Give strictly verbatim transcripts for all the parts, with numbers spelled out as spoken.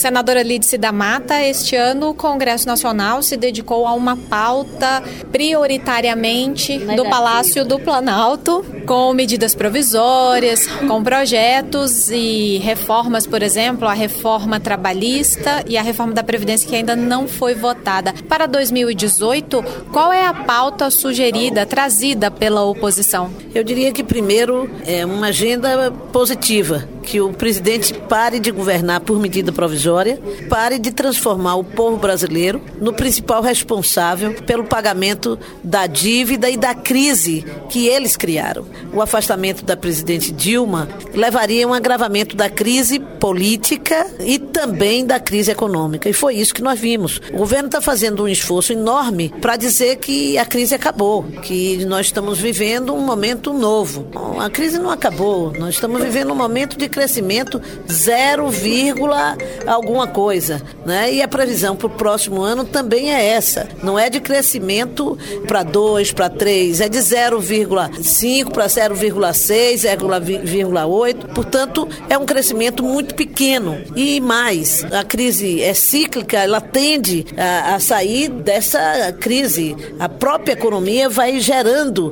Senadora Lídice da Mata, este ano o Congresso Nacional se dedicou a uma pauta prioritariamente do Palácio do Planalto, com medidas provisórias, com projetos e reformas, por exemplo, a reforma trabalhista e a reforma da Previdência que ainda não foi votada. Para dois mil e dezoito, qual é a pauta sugerida, trazida pela oposição? Eu diria que primeiro é uma agenda positiva, que o presidente pare de governar por medida provisória, pare de transformar o povo brasileiro no principal responsável pelo pagamento da dívida e da crise que eles criaram. O afastamento da presidente Dilma levaria a um agravamento da crise política e também da crise econômica. E foi isso que nós vimos. O governo está fazendo um esforço enorme para dizer que a crise acabou, que nós estamos vivendo um momento novo. A crise não acabou, nós estamos vivendo um momento de crescimento zero, alguma coisa, né? E a previsão para o próximo ano também é essa. Não é de crescimento para dois, para três, é de zero vírgula cinco para zero vírgula seis, zero vírgula oito. Portanto, é um crescimento muito pequeno. E mais, a crise é cíclica, ela tende a, a sair dessa crise. A própria economia vai gerando,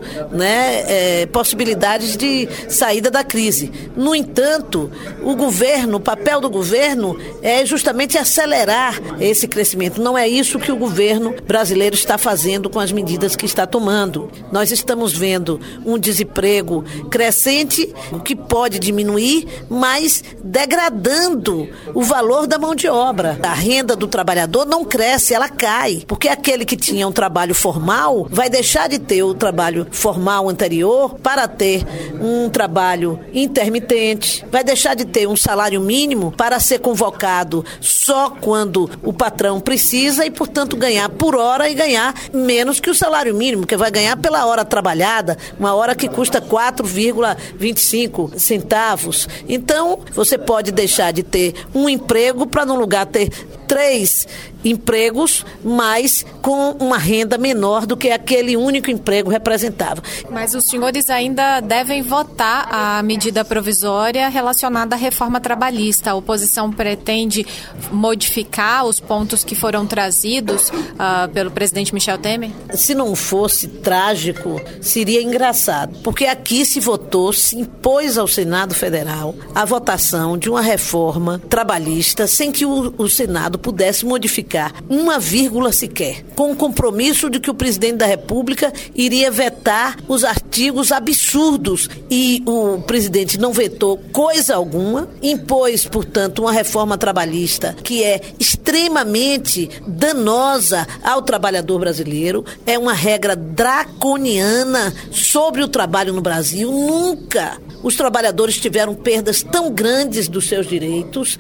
né, é, possibilidades de saída da crise. No entanto, o governo, o papel do governo é justamente acelerar esse crescimento. Não é isso que o governo brasileiro está fazendo com as medidas que está tomando. Nós estamos vendo um desemprego crescente, o que pode diminuir, mas degradando o valor da mão de obra. A renda do trabalhador não cresce, ela cai, porque aquele que tinha um trabalho formal vai deixar de ter o trabalho formal anterior para ter um trabalho intermitente, vai deixar de ter um salário mínimo para ser convocado só quando o patrão precisa e, portanto, ganhar por hora e ganhar menos que o salário mínimo, que vai ganhar pela hora trabalhada, uma hora que custa quatro vírgula vinte e cinco centavos. Então, você pode deixar de ter um emprego para, no lugar, ter três empregos, mas com uma renda menor do que aquele único emprego representava. Mas os senhores ainda devem votar a medida provisória relacionada à reforma trabalhista. A oposição pretende modificar os pontos que foram trazidos uh, pelo presidente Michel Temer? Se não fosse trágico, seria engraçado, porque aqui se votou, se impôs ao Senado Federal a votação de uma reforma trabalhista sem que o, o Senado pudesse modificar uma vírgula sequer, com o compromisso de que o presidente da República iria vetar os artigos absurdos, e o presidente não vetou coisa alguma, impôs, portanto, uma reforma trabalhista que é extremamente danosa ao trabalhador brasileiro, é uma regra draconiana sobre o trabalho no Brasil. Nunca os trabalhadores tiveram perdas tão grandes dos seus direitos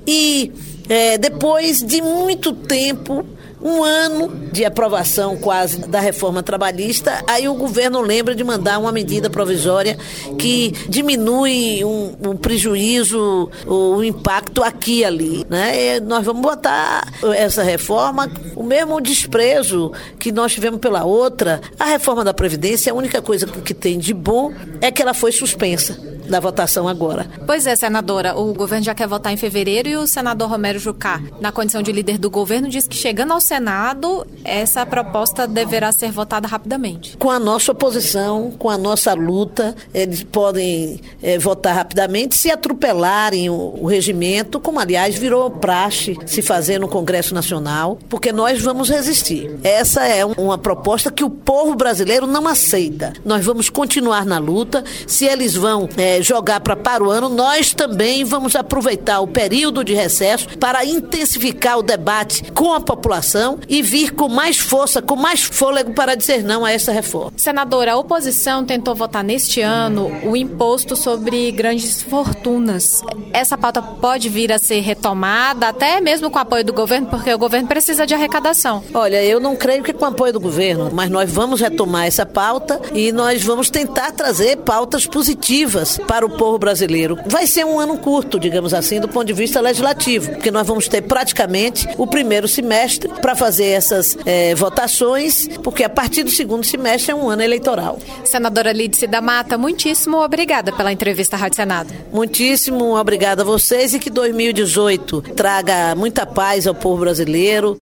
e É, depois de muito tempo, um ano de aprovação quase da reforma trabalhista, aí o governo lembra de mandar uma medida provisória que diminui um, um prejuízo, o um impacto aqui e ali, né? E nós vamos botar essa reforma, o mesmo desprezo que nós tivemos pela outra. A reforma da Previdência, a única coisa que tem de bom é que ela foi suspensa da votação agora. Pois é, senadora, o governo já quer votar em fevereiro e o senador Romero Jucá, na condição de líder do governo, diz que chegando ao Senado, essa proposta deverá ser votada rapidamente. Com a nossa oposição, com a nossa luta, eles podem é, votar rapidamente se atropelarem o, o regimento, como aliás virou praxe se fazer no Congresso Nacional, porque nós vamos resistir. Essa é um, uma proposta que o povo brasileiro não aceita. Nós vamos continuar na luta. Se eles vão é, jogar para para o ano, nós também vamos aproveitar o período de recesso para intensificar o debate com a população e vir com mais força, com mais fôlego para dizer não a essa reforma. Senadora, a oposição tentou votar neste ano o imposto sobre grandes fortunas. Essa pauta pode vir a ser retomada, até mesmo com o apoio do governo, porque o governo precisa de arrecadação. Olha, eu não creio que com o apoio do governo, mas nós vamos retomar essa pauta e nós vamos tentar trazer pautas positivas para o povo brasileiro. Vai ser um ano curto, digamos assim, do ponto de vista legislativo, porque nós vamos ter praticamente o primeiro semestre para fazer essas é, votações, porque a partir do segundo semestre é um ano eleitoral. Senadora Lídice da Mata, muitíssimo obrigada pela entrevista à Rádio Senado. Muitíssimo obrigada a vocês e que dois mil e dezoito traga muita paz ao povo brasileiro.